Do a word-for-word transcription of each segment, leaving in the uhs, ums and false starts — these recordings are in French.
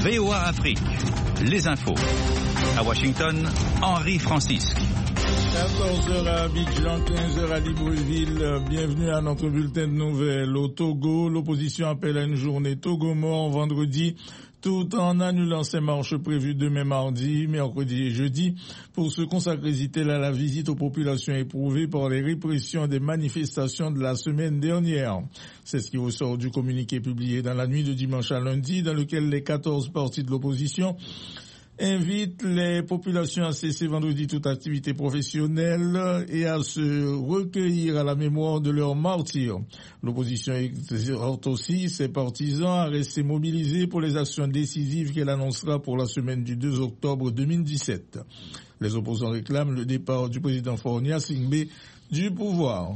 V O A Afrique, les infos. À Washington, Henri Francisque. quatorze heures à Abidjan, quinze heures à Libreville. Bienvenue à notre bulletin de nouvelles. Au Togo, l'opposition appelle à une journée Togo mort vendredi, tout en annulant ses marches prévues demain mardi, mercredi et jeudi, pour se consacrer, dit-elle, à la visite aux populations éprouvées par les répressions des manifestations de la semaine dernière. C'est ce qui ressort du communiqué publié dans la nuit de dimanche à lundi, dans lequel les quatorze partis de l'opposition invite les populations à cesser vendredi toute activité professionnelle et à se recueillir à la mémoire de leurs martyrs. L'opposition exhorte aussi ses partisans à rester mobilisés pour les actions décisives qu'elle annoncera pour la semaine du deux octobre deux mille dix-sept. Les opposants réclament le départ du président Fornia Singbe du pouvoir.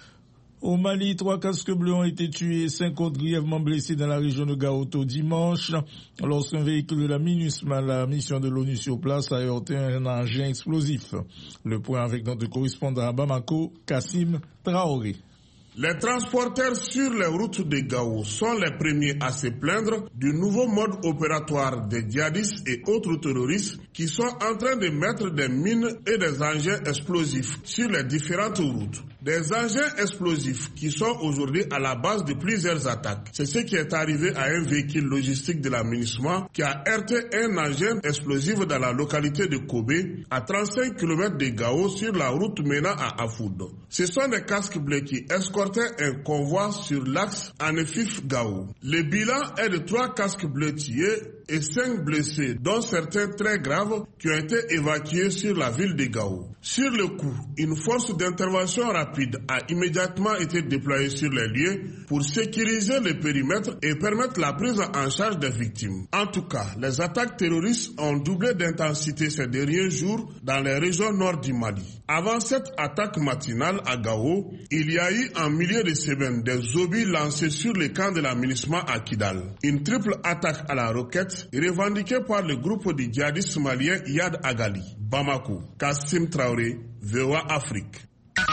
Au Mali, trois casques bleus ont été tués et cinq autres grièvement blessés dans la région de Gaoto dimanche, lorsqu'un véhicule de la MINUSMA, la mission de l'ONU sur place, a heurté un engin explosif. Le point avec notre correspondant à Bamako, Kassim Traoré. Les transporteurs sur les routes de Gao sont les premiers à se plaindre du nouveau mode opératoire des djihadistes et autres terroristes qui sont en train de mettre des mines et des engins explosifs sur les différentes routes. Des engins explosifs qui sont aujourd'hui à la base de plusieurs attaques. C'est ce qui est arrivé à un véhicule logistique de la MINUSMA qui a heurté un engin explosif dans la localité de Kobe, à trente-cinq kilomètres de Gao sur la route menant à Afoud. Ce sont des casques bleus qui escortent un convoi sur l'axe Anefif-Gao. Le bilan est de trois casques bleus tués et cinq blessés, dont certains très graves, qui ont été évacués sur la ville de Gao. Sur le coup, une force d'intervention rapide a immédiatement été déployée sur les lieux pour sécuriser le périmètre et permettre la prise en charge des victimes. En tout cas, les attaques terroristes ont doublé d'intensité ces derniers jours dans les régions nord du Mali. Avant cette attaque matinale à Gao, il y a eu en milieu de semaine des obus lancés sur le camp de la MINUSMA à Kidal. Une triple attaque à la roquette revendiquée par le groupe de djihadistes maliens Yad Agali. Bamako, Kassim Traoré, V O A Afrique.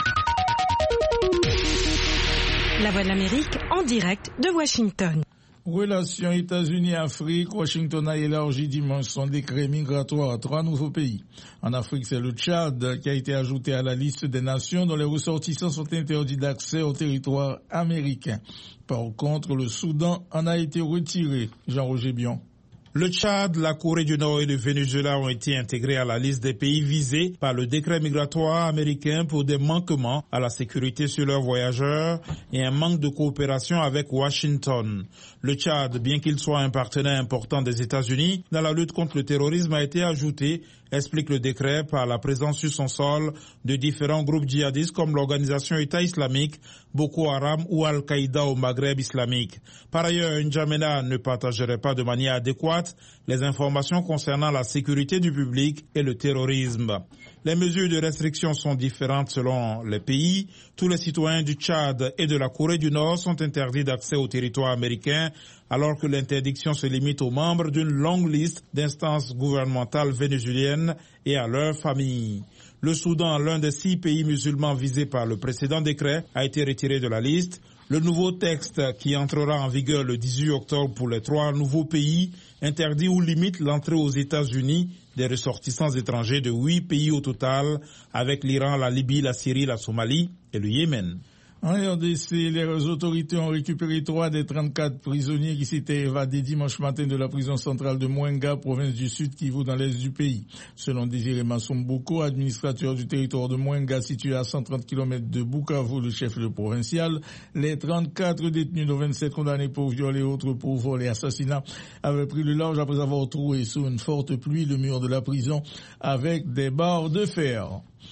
La Voix de l'Amérique en direct de Washington. Relations États-Unis-Afrique, Washington a élargi dimanche son décret migratoire à trois nouveaux pays. En Afrique, c'est le Tchad qui a été ajouté à la liste des nations dont les ressortissants sont interdits d'accès au territoire américain. Par contre, le Soudan en a été retiré. Jean-Roger Bion. Le Tchad, la Corée du Nord et le Venezuela ont été intégrés à la liste des pays visés par le décret migratoire américain pour des manquements à la sécurité sur leurs voyageurs et un manque de coopération avec Washington. Le Tchad, bien qu'il soit un partenaire important des États-Unis dans la lutte contre le terrorisme, a été ajouté, explique le décret, par la présence sur son sol de différents groupes djihadistes comme l'organisation État islamique, Boko Haram ou Al-Qaïda au Maghreb islamique. Par ailleurs, N'Djamena ne partagerait pas de manière adéquate les informations concernant la sécurité du public et le terrorisme. Les mesures de restriction sont différentes selon les pays. Tous les citoyens du Tchad et de la Corée du Nord sont interdits d'accès au territoire américain, alors que l'interdiction se limite aux membres d'une longue liste d'instances gouvernementales vénézuéliennes et à leurs familles. Le Soudan, l'un des six pays musulmans visés par le précédent décret, a été retiré de la liste. Le nouveau texte, qui entrera en vigueur le dix-huit octobre pour les trois nouveaux pays, interdit ou limite l'entrée aux États-Unis des ressortissants étrangers de huit pays au total, avec l'Iran, la Libye, la Syrie, la Somalie et le Yémen. En R D C, les autorités ont récupéré trois des trente-quatre prisonniers qui s'étaient évadés dimanche matin de la prison centrale de Mwenga, province du Sud Kivu, dans l'est du pays. Selon Désiré Massomboko, administrateur du territoire de Mwenga, situé à cent trente kilomètres de Bukavu, le chef-lieu provincial, les trente-quatre détenus, dont vingt-sept condamnés pour viol et autres pour vol et assassinat, avaient pris le large après avoir troué sous une forte pluie le mur de la prison avec des barres de fer.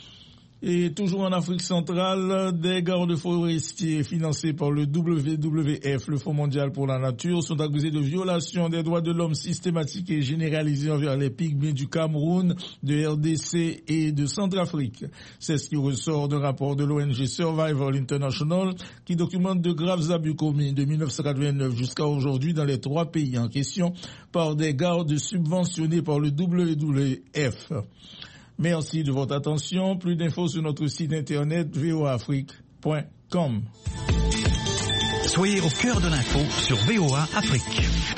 Et toujours en Afrique centrale, des gardes forestiers financés par le W W F, le Fonds mondial pour la nature, sont accusés de violation des droits de l'homme systématiques et généralisées envers les pygmées du Cameroun, de R D C et de Centrafrique. C'est ce qui ressort d'un rapport de l'O N G Survival International qui documente de graves abus commis de mille neuf cent quatre-vingt-neuf jusqu'à aujourd'hui dans les trois pays en question par des gardes subventionnés par le W W F. Merci de votre attention. Plus d'infos sur notre site internet v o a afrique point com. Soyez au cœur de l'info sur V O A Afrique.